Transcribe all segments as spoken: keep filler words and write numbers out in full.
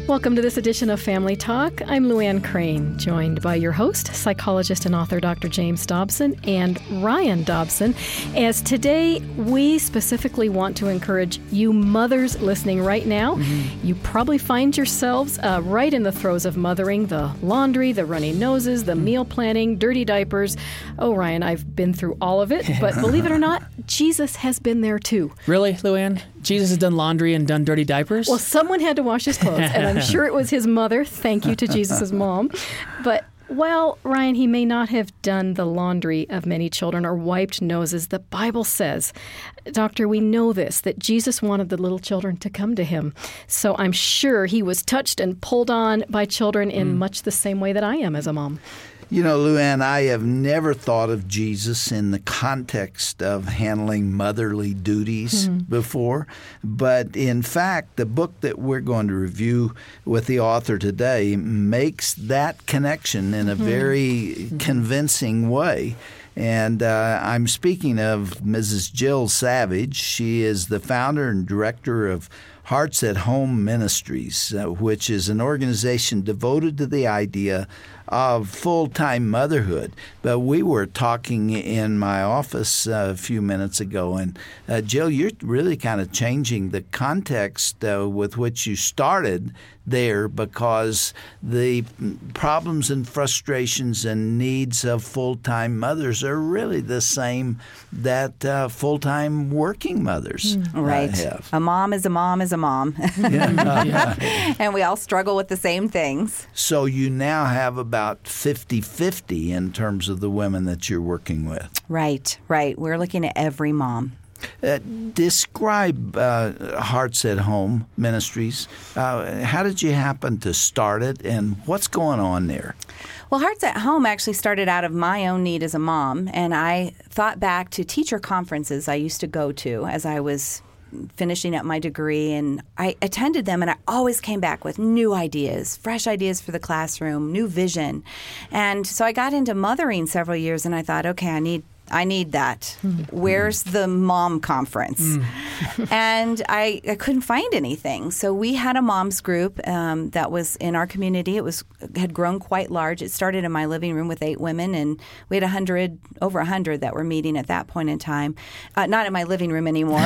Welcome to this edition of Family Talk. I'm Luann Crane, joined by your host, psychologist and author Doctor James Dobson and Ryan Dobson, as today we specifically want to encourage you mothers listening right now. Mm-hmm. You probably find yourselves uh, right in the throes of mothering, the laundry, the runny noses, the mm-hmm. meal planning, dirty diapers. Oh, Ryan, I've been through all of it, but believe it or not, Jesus has been there too. Really, Luann? Jesus has done laundry and done dirty diapers? Well, someone had to wash his clothes, and I'm sure it was his mother. Thank you to Jesus' mom. But, well, Ryan, he may not have done the laundry of many children or wiped noses. The Bible says, Doctor, we know this, that Jesus wanted the little children to come to him. So I'm sure he was touched and pulled on by children in mm. much the same way that I am as a mom. You know, Luann, I have never thought of Jesus in the context of handling motherly duties mm-hmm. before. But in fact, the book that we're going to review with the author today makes that connection in a mm-hmm. very mm-hmm. convincing way. And uh, I'm speaking of Missus Jill Savage. She is the founder and director of Hearts at Home Ministries, uh, which is an organization devoted to the idea of full-time motherhood. But we were talking in my office uh, a few minutes ago, and uh, Jill, you're really kind of changing the context uh, with which you started there, because the problems and frustrations and needs of full-time mothers are really the same that uh, full-time working mothers mm. right. uh, have. A mom is a mom is a mom. yeah. yeah. And we all struggle with the same things. So you now have about fifty-fifty in terms of the women that you're working with. Right, right. We're looking at every mom. Uh, describe uh, Hearts at Home Ministries. Uh, how did you happen to start it, and what's going on there? Well, Hearts at Home actually started out of my own need as a mom, and I thought back to teacher conferences I used to go to as I was finishing up my degree, and I attended them, and I always came back with new ideas, fresh ideas for the classroom, new vision. And so I got into mothering several years, and I thought, okay, I need I need that. Mm-hmm. Where's the mom conference? Mm. And I, I couldn't find anything. So we had a moms group um, that was in our community. It was had grown quite large. It started in my living room with eight women, and we had a hundred, over a hundred that were meeting at that point in time. Uh, not in my living room anymore.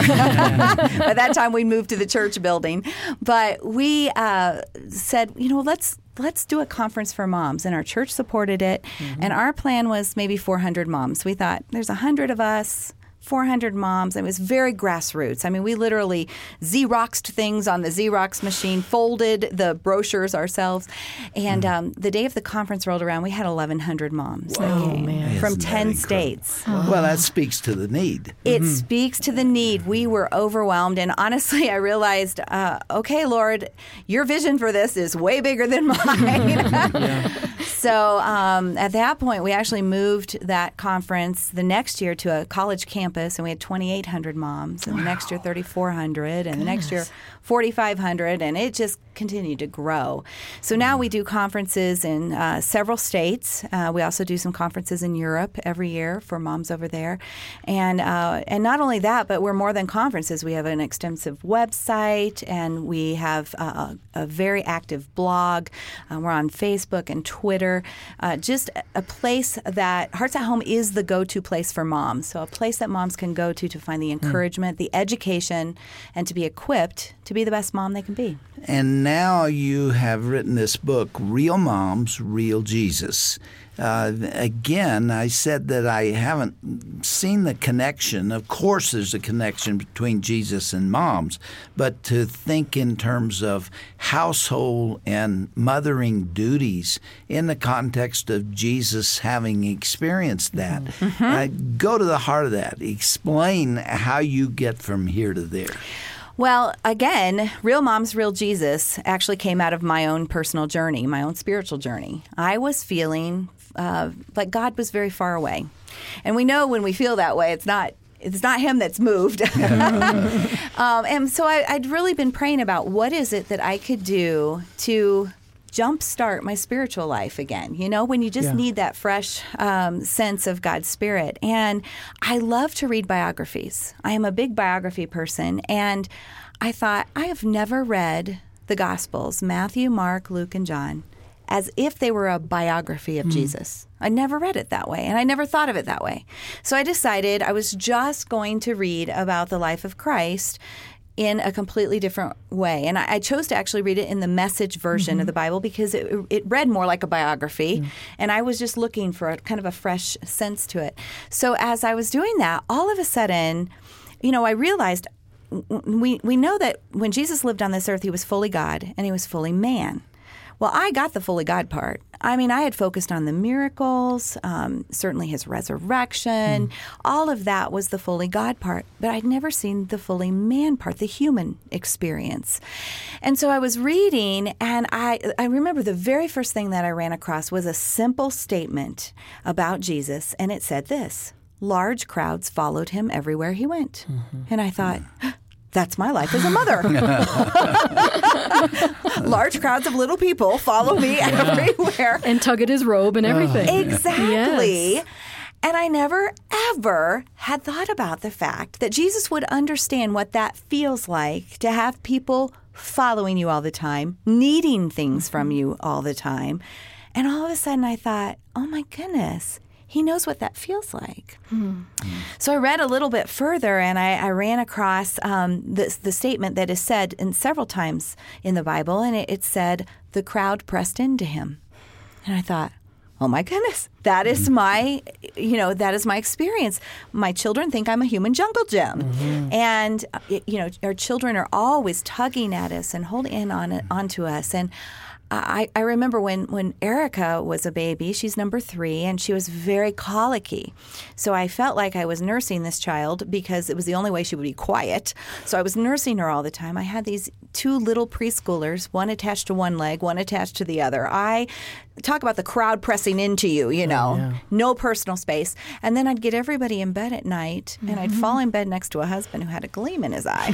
By that time, we moved to the church building. But we uh, said, you know, let's let's do a conference for moms. And our church supported it. Mm-hmm. And our plan was maybe four hundred moms. We thought, there's one hundred of us, four hundred moms. It was very grassroots. I mean, we literally Xeroxed things on the Xerox machine, folded the brochures ourselves. And mm. um, the day of the conference rolled around, we had eleven hundred moms Whoa, that came man. from Isn't ten states. Oh. Well, that speaks to the need. It mm-hmm. speaks to the need. We were overwhelmed. And honestly, I realized, uh, okay, Lord, your vision for this is way bigger than mine. yeah. So um, at that point, we actually moved that conference the next year to a college campus, and we had twenty-eight hundred moms, and wow. the next year thirty-four hundred, and Goodness. the next year forty-five hundred, and it just continued to grow. So now we do conferences in uh, several states. Uh, we also do some conferences in Europe every year for moms over there. And uh, and not only that, but we're more than conferences. We have an extensive website, and we have uh, a very active blog. Uh, we're on Facebook and Twitter. Uh, just a place that Hearts at Home is the go-to place for moms. So a place that moms can go to to find the encouragement, mm. the education, and to be equipped to be the best mom they can be. And now you have written this book, Real Moms, Real Jesus. Uh, again, I said that I haven't seen the connection. Of course, there's a connection between Jesus and moms, but to think in terms of household and mothering duties in the context of Jesus having experienced that, mm-hmm. uh, go to the heart of that. Explain how you get from here to there. Well, again, Real Moms, Real Jesus actually came out of my own personal journey, my own spiritual journey. I was feeling uh, like God was very far away. And we know when we feel that way, it's not it's not him that's moved. um, and so I, I'd really been praying about what is it that I could do to jumpstart my spiritual life again, you know, when you just yeah. need that fresh um, sense of God's Spirit. And I love to read biographies. I am a big biography person. And I thought, I have never read the Gospels, Matthew, Mark, Luke, and John, as if they were a biography of mm. Jesus. I never read it that way, and I never thought of it that way. So I decided I was just going to read about the life of Christ in a completely different way. And I, I chose to actually read it in the Message version mm-hmm. of the Bible because it, it read more like a biography, mm. and I was just looking for a kind of a fresh sense to it. So as I was doing that, all of a sudden, you know, I realized we we know that when Jesus lived on this earth, he was fully God and he was fully man. Well, I got the fully God part. I mean, I had focused on the miracles, um, certainly his resurrection. Mm. All of that was the fully God part. But I'd never seen the fully man part, the human experience. And so I was reading, and I, I remember the very first thing that I ran across was a simple statement about Jesus, and it said this: large crowds followed him everywhere he went. Mm-hmm. And I thought, that's my life as a mother. Large crowds of little people follow me yeah. everywhere. And tug at his robe and everything. Exactly. Yes. And I never, ever had thought about the fact that Jesus would understand what that feels like to have people following you all the time, needing things from you all the time. And all of a sudden I thought, oh my goodness, he knows what that feels like. Hmm. So I read a little bit further, and I, I ran across um, the, the statement that is said in several times in the Bible, and it, it said, the crowd pressed into him. And I thought, oh my goodness, that is my, you know, that is my experience. My children think I'm a human jungle gym. Mm-hmm. And, you know, our children are always tugging at us and holding in on it, onto us. And I, I remember when, when Erica was a baby, she's number three, and she was very colicky. So I felt like I was nursing this child because it was the only way she would be quiet. So I was nursing her all the time. I had these two little preschoolers, one attached to one leg, one attached to the other. I talk about the crowd pressing into you, you know, oh, yeah. no personal space. And then I'd get everybody in bed at night, mm-hmm. and I'd fall in bed next to a husband who had a gleam in his eye.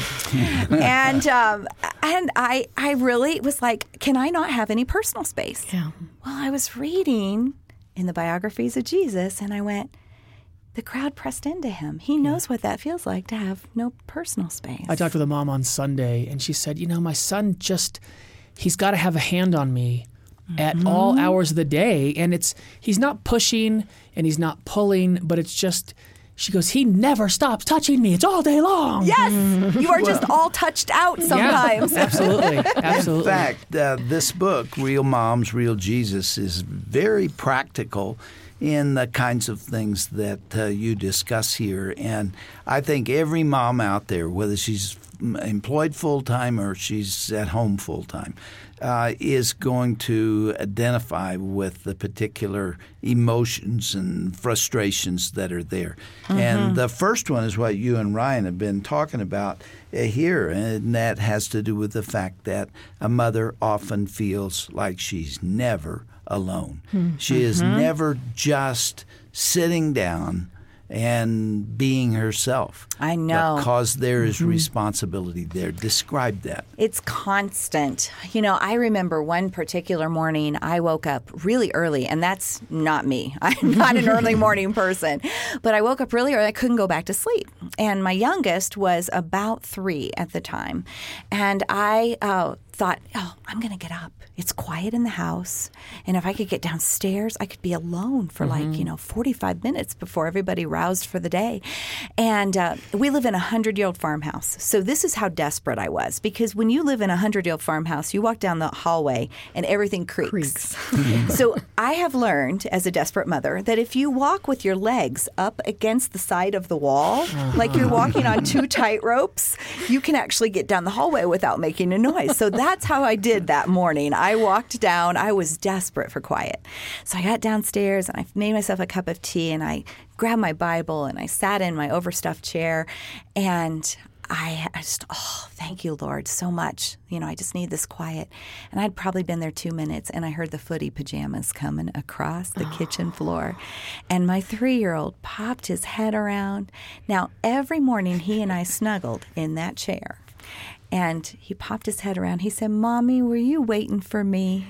and um, and I, I really was like, can I not have any personal space? Yeah. Well, I was reading in the biographies of Jesus, and I went, the crowd pressed into him. He knows yeah. what that feels like to have no personal space. I talked with a mom on Sunday, and she said, you know, my son just, he's got to have a hand on me mm-hmm. at all hours of the day. And it's, he's not pushing and he's not pulling, but it's just, she goes, he never stops touching me. It's all day long. Yes. You are just all touched out sometimes. Yeah, absolutely. Absolutely. In fact, uh, this book, Real Moms, Real Jesus, is very practical in the kinds of things that uh, you discuss here. And I think every mom out there, whether she's employed full-time or she's at home full-time, uh, is going to identify with the particular emotions and frustrations that are there. Mm-hmm. And the first one is what you and Ryan have been talking about uh, here, and that has to do with the fact that a mother often feels like she's never alone. Mm-hmm. She is never just sitting down and being herself. I know. Because there is mm-hmm. responsibility there. Describe that. It's constant. You know, I remember one particular morning I woke up really early, and that's not me. I'm not an early morning person. But I woke up really early. I couldn't go back to sleep. And my youngest was about three at the time. And I uh, thought, oh, I'm going to get up. It's quiet in the house. And if I could get downstairs, I could be alone for mm-hmm. like, you know, forty-five minutes before everybody roused for the day. And uh, we live in a hundred-year-old farmhouse. So this is how desperate I was. Because when you live in a hundred-year-old farmhouse, you walk down the hallway and everything creaks. creaks. So I have learned as a desperate mother that if you walk with your legs up against the side of the wall, uh-huh. like you're walking on two tight ropes, you can actually get down the hallway without making a noise. So that's how I did that morning. I walked down. I was desperate for quiet. So I got downstairs and I made myself a cup of tea and I grabbed my Bible and I sat in my overstuffed chair and I just, oh, thank you, Lord, so much. You know, I just need this quiet. And I'd probably been there two minutes and I heard the footy pajamas coming across the oh. kitchen floor. And my three-year-old popped his head around. Now, every morning he and I snuggled in that chair. And he popped his head around. He said, Mommy, were you waiting for me?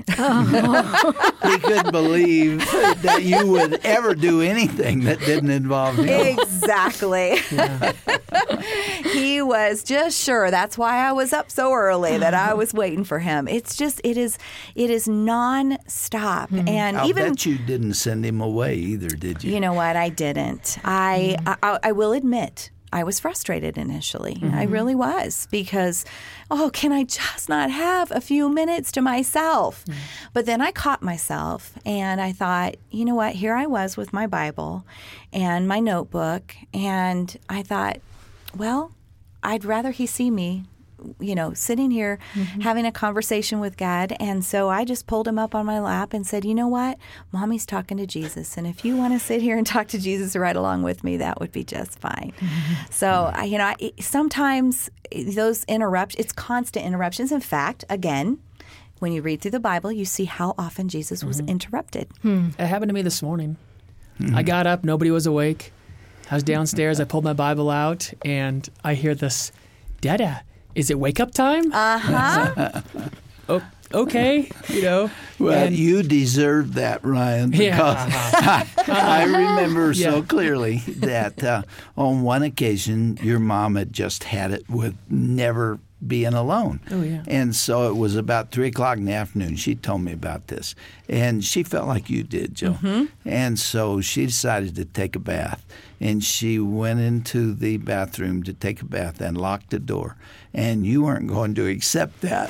Oh. He couldn't believe that you would ever do anything that didn't involve him. Exactly. Yeah. he was just sure. That's why I was up so early, that I was waiting for him. It's just, it is, it is nonstop. Mm-hmm. And I'll even, bet you didn't send him away either, did you? You know what? I didn't. I, mm-hmm. I, I will admit, I was frustrated initially. Mm-hmm. I really was, because, oh, can I just not have a few minutes to myself? Mm-hmm. But then I caught myself and I thought, you know what? Here I was with my Bible and my notebook. And I thought, well, I'd rather he see me, you know, sitting here mm-hmm. having a conversation with God. And so I just pulled him up on my lap and said, you know what? Mommy's talking to Jesus. And if you want to sit here and talk to Jesus right along with me, that would be just fine. Mm-hmm. So, I, you know, I, sometimes those interruptions, it's constant interruptions. In fact, again, when you read through the Bible, you see how often Jesus was mm-hmm. interrupted. Hmm. It happened to me this morning. Mm-hmm. I got up, nobody was awake. I was downstairs, I pulled my Bible out, and I hear this, Dada, is it wake up time? Uh-huh. oh, okay, you know. Well, and, you deserve that, Ryan, because yeah, uh-huh. I, I remember yeah. so clearly that uh, on one occasion your mom had just had it with never being alone. Oh, yeah. And so it was about three o'clock in the afternoon. She told me about this. And she felt like you did, Jill. Mm-hmm. And so she decided to take a bath. And she went into the bathroom to take a bath and locked the door. And you weren't going to accept that.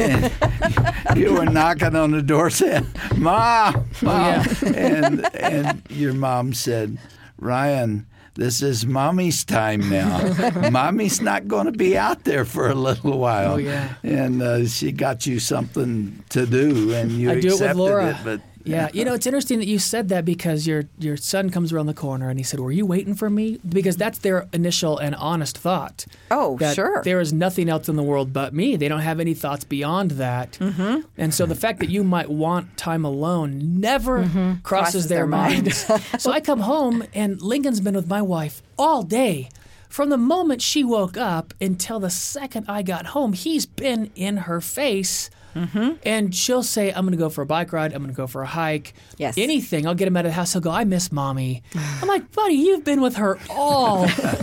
And you were knocking on the door saying, Mom, Mom. Oh, yeah. and, and your mom said, Ryan, this is Mommy's time now. Mommy's not going to be out there for a little while. Oh, yeah. And uh, she got you something to do, and you I do accepted it with Laura. it. But yeah, you know, it's interesting that you said that, because your your son comes around the corner and he said, were you waiting for me? Because that's their initial and honest thought. Oh, that sure. There is nothing else in the world but me. They don't have any thoughts beyond that. Mm-hmm. And so the fact that you might want time alone never mm-hmm. crosses, crosses their, their minds. mind. So I come home and Lincoln's been with my wife all day. From the moment she woke up until the second I got home, he's been in her face. Mm-hmm. And she'll say, I'm going to go for a bike ride. I'm going to go for a hike. Yes. Anything. I'll get him out of the house. He'll go, I miss Mommy. I'm like, buddy, you've been with her all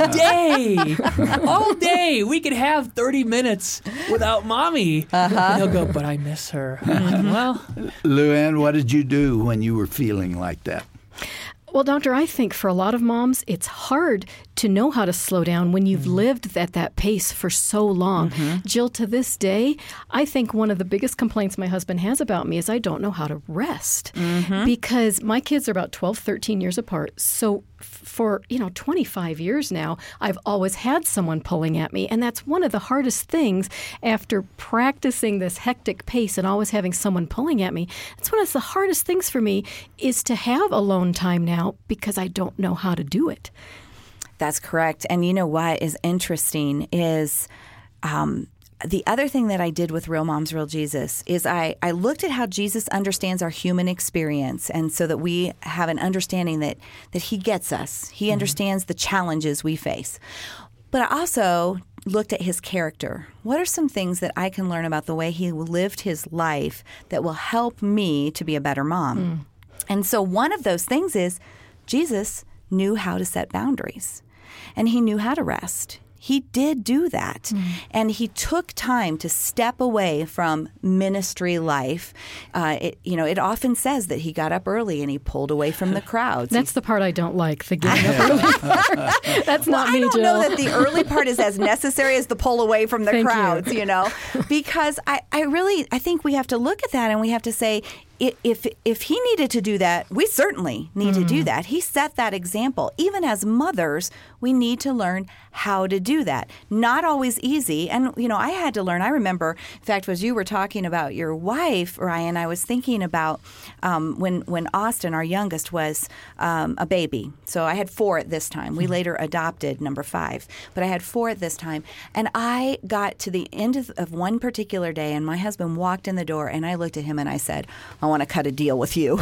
day. all day. We could have thirty minutes without Mommy. Uh-huh. And he'll go, but I miss her. I'm like, well. Luann, what did you do when you were feeling like that? Well, Doctor, I think for a lot of moms, it's hard to know how to slow down when you've mm-hmm. lived at that pace for so long. Mm-hmm. Jill, to this day, I think one of the biggest complaints my husband has about me is I don't know how to rest mm-hmm. because my kids are about twelve, thirteen years apart. So for, you know, twenty-five years now, I've always had someone pulling at me. And that's one of the hardest things after practicing this hectic pace and always having someone pulling at me. It's one of the hardest things for me is to have alone time now because I don't know how to do it. That's correct. And you know what is interesting is um, the other thing that I did with Real Moms, Real Jesus is I, I looked at how Jesus understands our human experience, and so that we have an understanding that, that he gets us. He mm-hmm. understands the challenges we face. But I also looked at his character. What are some things that I can learn about the way he lived his life that will help me to be a better mom? Mm. And so one of those things is Jesus knew how to set boundaries, and he knew how to rest. He did do that. Mm. And he took time to step away from ministry life. Uh, it, you know, it often says that he got up early and he pulled away from the crowds. That's He's, the part I don't like, the getting up early part. That's not well, me, I don't Jill. know that the early part is as necessary as the pull away from the Thank crowds, you. you know, because I, I really, I think we have to look at that and we have to say, If if he needed to do that, we certainly need mm. to do that. He set that example. Even as mothers, we need to learn how to do that. Not always easy. And, you know, I had to learn. I remember, in fact, as you were talking about your wife, Ryan, I was thinking about um, when, when Austin, our youngest, was um, a baby. So I had four at this time. We mm. later adopted number five. But I had four at this time. And I got to the end of, of one particular day, and my husband walked in the door, and I looked at him and I said, I want to cut a deal with you.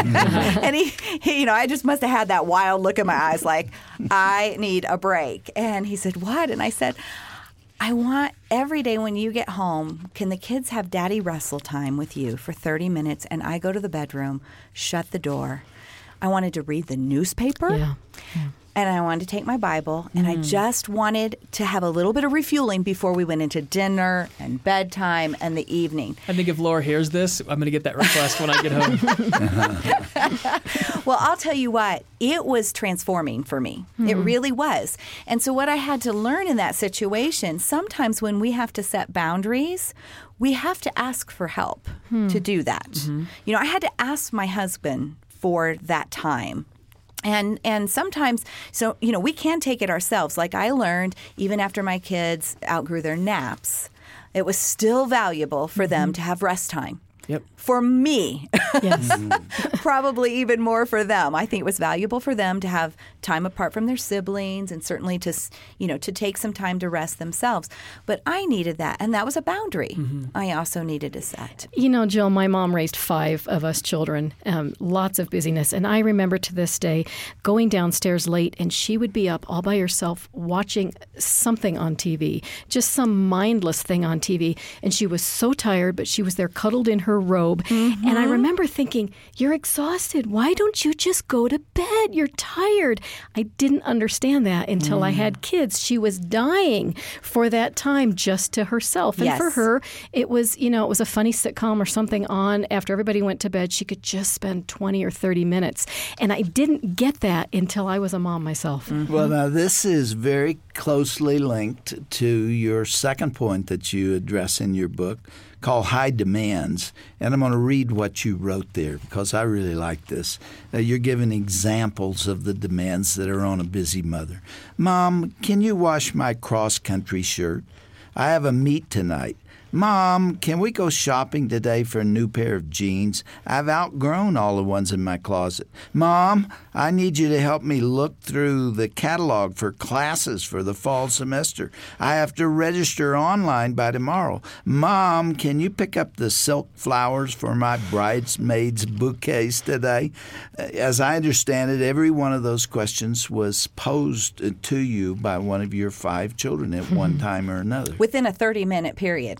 And he, he, you know, I just must have had that wild look in my eyes like, I need a break. And he said, what? And I said, I want every day when you get home, can the kids have Daddy wrestle time with you for thirty minutes? And I go to the bedroom, shut the door. I wanted to read the newspaper. Yeah. Yeah. and I wanted to take my Bible, and I just wanted to have a little bit of refueling before we went into dinner and bedtime and the evening. I think if Laura hears this, I'm going to get that request when I get home. Well, I'll tell you what, it was transforming for me. Mm-hmm. It really was. And so what I had to learn in that situation, sometimes when we have to set boundaries, we have to ask for help hmm. to do that. Mm-hmm. You know, I had to ask my husband for that time. And and sometimes, so, you know, we can take it ourselves. Like I learned, even after my kids outgrew their naps, it was still valuable for mm-hmm. them to have rest time. Yep. For me, yes. probably even more for them. I think it was valuable for them to have time apart from their siblings, and certainly to, you know, to take some time to rest themselves. But I needed that, and that was a boundary mm-hmm. I also needed to set. You know, Jill, my mom raised five of us children, um, lots of busyness, and I remember to this day going downstairs late, and she would be up all by herself watching something on T V, just some mindless thing on T V, and she was so tired, but she was there cuddled in her robe. Mm-hmm. And I remember thinking, you're exhausted. Why don't you just go to bed? You're tired. I didn't understand that until mm. I had kids. She was dying for that time just to herself. And yes. for her, it was, you know, it was a funny sitcom or something on after everybody went to bed. She could just spend twenty or thirty minutes. And I didn't get that until I was a mom myself. Mm-hmm. Well, now this is very closely linked to your second point that you address in your book, called High Demands. And I'm going to read what you wrote there because I really like this. Uh, you're giving examples of the demands that are on a busy mother. Mom, can you wash my cross-country shirt? I have a meet tonight. Mom, can we go shopping today for a new pair of jeans? I've outgrown all the ones in my closet. Mom, I need you to help me look through the catalog for classes for the fall semester. I have to register online by tomorrow. Mom, can you pick up the silk flowers for my bridesmaids' bouquets today? As I understand it, every one of those questions was posed to you by one of your five children at one time or another. Within a thirty-minute period.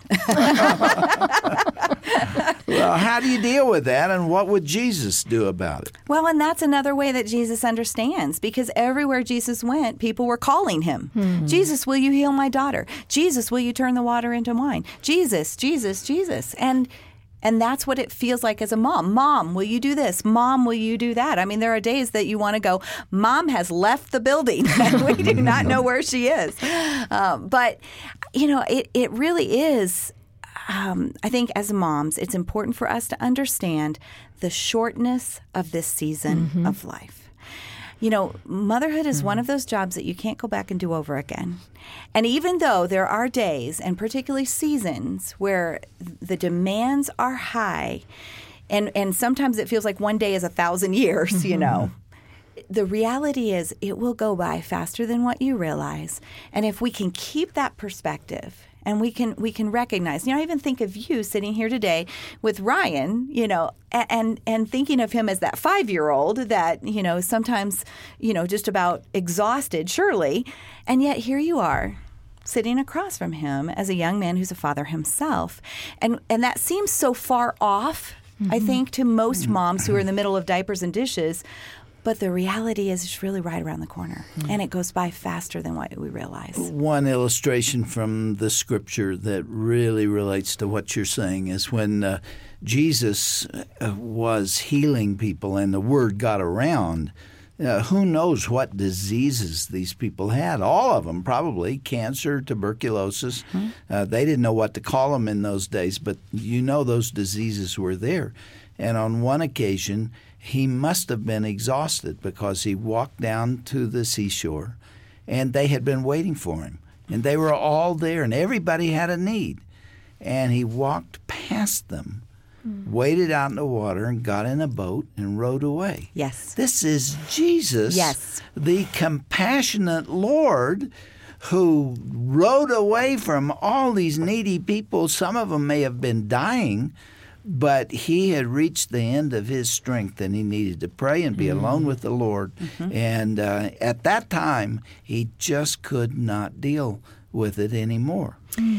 Well, how do you deal with that, and what would Jesus do about it? Well, and that's another way that Jesus understands, because everywhere Jesus went, people were calling him. Mm-hmm. Jesus, will you heal my daughter? Jesus, will you turn the water into wine? Jesus, Jesus, Jesus. And And that's what it feels like as a mom. Mom, will you do this? Mom, will you do that? I mean, there are days that you want to go, Mom has left the building, and we do not know where she is. Um, but, you know, it, it really is, um, I think as moms, it's important for us to understand the shortness of this season mm-hmm. of life. You know, motherhood is mm-hmm. one of those jobs that you can't go back and do over again. And even though there are days, and particularly seasons, where the demands are high, and, and sometimes it feels like one day is a thousand years, mm-hmm. you know, the reality is it will go by faster than what you realize. And if we can keep that perspective, and we can we can recognize, you know, I even think of you sitting here today with Ryan, you know, and and thinking of him as that five-year-old that, you know, sometimes, you know, just about exhausted, surely. And yet here you are sitting across from him as a young man who's a father himself. And and that seems so far off, mm-hmm. I think, to most mm-hmm. moms who are in the middle of diapers and dishes. But the reality is it's really right around the corner, mm-hmm. and it goes by faster than what we realize. One illustration from the scripture that really relates to what you're saying is when uh, Jesus uh, was healing people and the word got around, uh, who knows what diseases these people had. All of them, probably, cancer, tuberculosis. Mm-hmm. Uh, they didn't know what to call them in those days, but you know those diseases were there. And on one occasion, he must have been exhausted because he walked down to the seashore, and they had been waiting for him. And they were all there, and everybody had a need. And he walked past them, mm. waded out in the water, and got in a boat and rowed away. Yes. This is Jesus, yes. the compassionate Lord, who rowed away from all these needy people. Some of them may have been dying, but he had reached the end of his strength, and he needed to pray and be mm-hmm. alone with the Lord. Mm-hmm. And uh, at that time, he just could not deal with it anymore.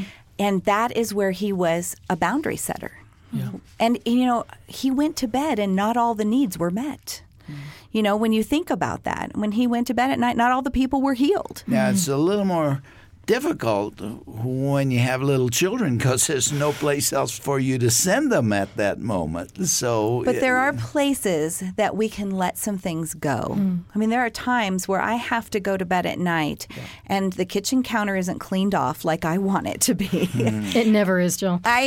And that is where he was a boundary setter. Yeah. And, you know, he went to bed, and not all the needs were met. Mm. You know, when you think about that, when he went to bed at night, not all the people were healed. Now, it's a little more difficult when you have little children because there's no place else for you to send them at that moment. So, But there are places that we can let some things go. Mm. I mean, there are times where I have to go to bed at night yeah. and the kitchen counter isn't cleaned off like I want it to be. Mm. It never is, Jill. I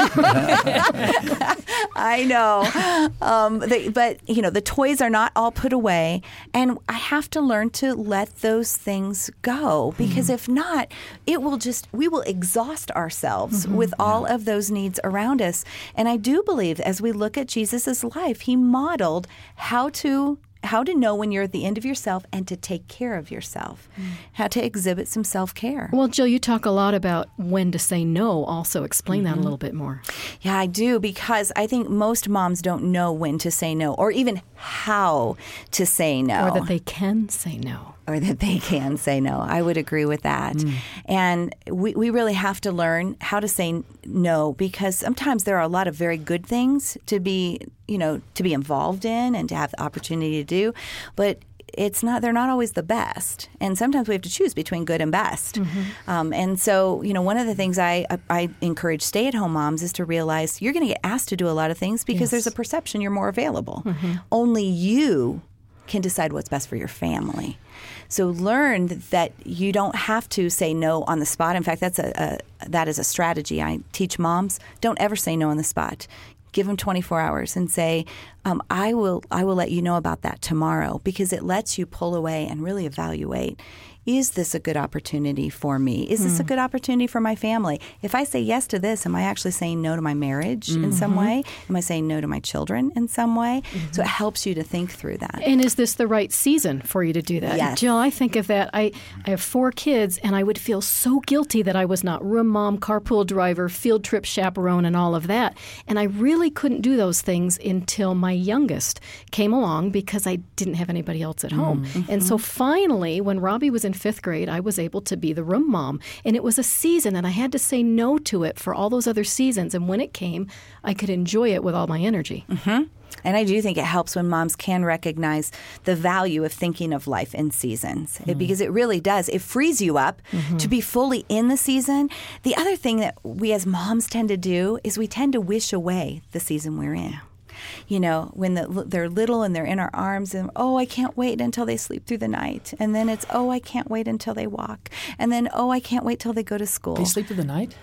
know. I know. Um, the, but, you know, the toys are not all put away. And I have to learn to let those things go because mm. if not, it will just, we will exhaust ourselves mm-hmm. with all yeah. of those needs around us. And I do believe as we look at Jesus' life, he modeled how to how to know when you're at the end of yourself and to take care of yourself, mm. how to exhibit some self-care. Well, Jill, you talk a lot about when to say no. Also, explain mm-hmm. that a little bit more. Yeah, I do, because I think most moms don't know when to say no or even how to say no. Or that they can say no. Or that they can say no. I would agree with that. Mm. And we, we really have to learn how to say no, because sometimes there are a lot of very good things to be, you know, to be involved in and to have the opportunity to do. But it's not, they're not always the best. And sometimes we have to choose between good and best. Mm-hmm. Um, and so, you know, one of the things I, I encourage stay-at-home moms is to realize you're going to get asked to do a lot of things because yes. there's a perception you're more available. Mm-hmm. Only you can decide what's best for your family. So learn that you don't have to say no on the spot. In fact, that's a, a that is a strategy I teach moms. Don't ever say no on the spot. Give them twenty-four hours and say, um, I will I will let you know about that tomorrow, because it lets you pull away and really evaluate. Is this a good opportunity for me? Is this mm. a good opportunity for my family? If I say yes to this, am I actually saying no to my marriage mm-hmm. in some way? Am I saying no to my children in some way? Mm-hmm. So it helps you to think through that. And is this the right season for you to do that? Yes. Jill, I think of that. I, I have four kids, and I would feel so guilty that I was not room mom, carpool driver, field trip chaperone, and all of that. And I really couldn't do those things until my youngest came along, because I didn't have anybody else at home. Mm-hmm. And so finally, when Robbie was in fifth grade, I was able to be the room mom. And it was a season, and I had to say no to it for all those other seasons. And when it came, I could enjoy it with all my energy. Mm-hmm. And I do think it helps when moms can recognize the value of thinking of life in seasons, mm. it, because it really does. It frees you up mm-hmm. to be fully in the season. The other thing that we as moms tend to do is we tend to wish away the season we're in. You know, when the, they're little and they're in our arms, and oh, I can't wait until they sleep through the night. And then it's, oh, I can't wait until they walk. And then, oh, I can't wait till they go to school. They sleep through the night?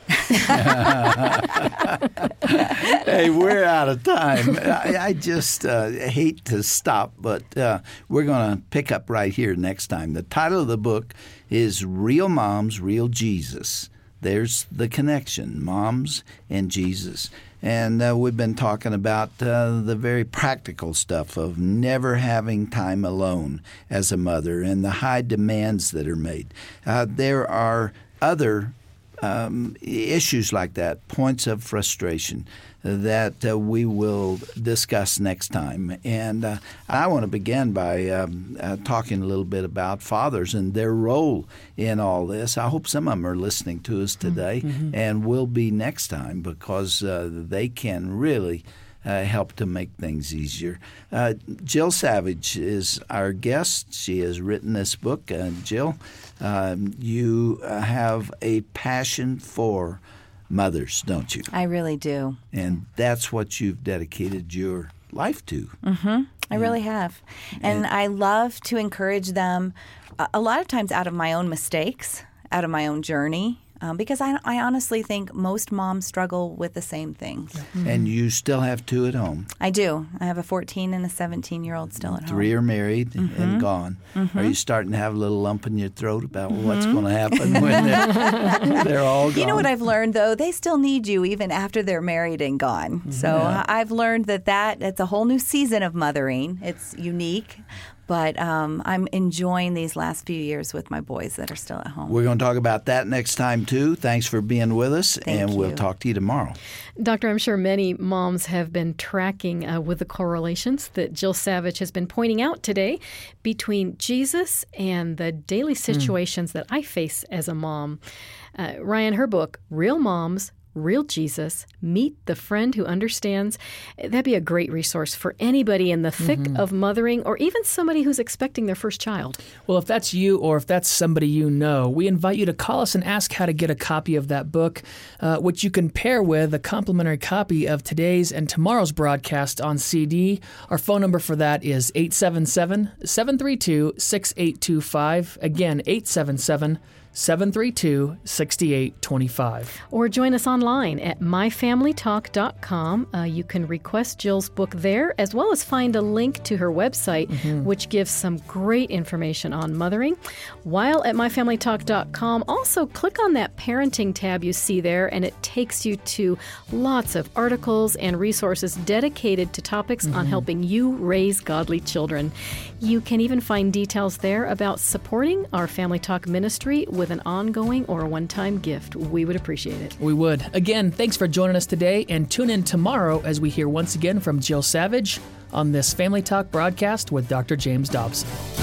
Hey, we're out of time. I, I just uh, hate to stop, but uh, we're going to pick up right here next time. The title of the book is Real Moms, Real Jesus. There's the connection, moms and Jesus. And uh, we've been talking about uh, the very practical stuff of never having time alone as a mother and the high demands that are made. Uh, there are other um, issues like that, points of frustration, that uh, we will discuss next time. And uh, I want to begin by um, uh, talking a little bit about fathers and their role in all this. I hope some of them are listening to us today mm-hmm. and will be next time, because uh, they can really uh, help to make things easier. Uh, Jill Savage is our guest. She has written this book. Uh, Jill, um, you uh, have a passion for mothers, don't you? I really do. And that's what you've dedicated your life to. Mm-hmm. I really have. And, and I love to encourage them, a lot of times out of my own mistakes, out of my own journey. Um, because I, I honestly think most moms struggle with the same things. Mm-hmm. And you still have two at home. I do. I have a fourteen and a seventeen-year-old still at home. Three are married mm-hmm. and gone. Mm-hmm. Are you starting to have a little lump in your throat about mm-hmm. what's going to happen when they're, they're all gone? You know what I've learned, though? They still need you even after they're married and gone. Mm-hmm. So yeah. I've learned that, that it's a whole new season of mothering. It's unique. But um, I'm enjoying these last few years with my boys that are still at home. We're going to talk about that next time, too. Thanks for being with us, Thank and you. We'll talk to you tomorrow. Doctor, I'm sure many moms have been tracking uh, with the correlations that Jill Savage has been pointing out today between Jesus and the daily situations mm. that I face as a mom. Uh, Ryan, her book, Real Moms, Real Jesus, Meet the Friend Who Understands. That'd be a great resource for anybody in the thick mm-hmm. of mothering, or even somebody who's expecting their first child. Well, if that's you or if that's somebody you know, we invite you to call us and ask how to get a copy of that book, uh, which you can pair with a complimentary copy of today's and tomorrow's broadcast on C D. Our phone number for that is eight seven seven, seven three two, six eight two five. Again, eight seven seven, seven three two, six eight two five. Or join us online at my family talk dot com. Uh, you can request Jill's book there, as well as find a link to her website, mm-hmm. which gives some great information on mothering. While at my family talk dot com, also click on that parenting tab you see there, and it takes you to lots of articles and resources dedicated to topics mm-hmm. on helping you raise godly children. You can even find details there about supporting our Family Talk ministry with an ongoing or a one-time gift. We would appreciate it. We would. Again, thanks for joining us today, and tune in tomorrow as we hear once again from Jill Savage on this Family Talk broadcast with Doctor James Dobson.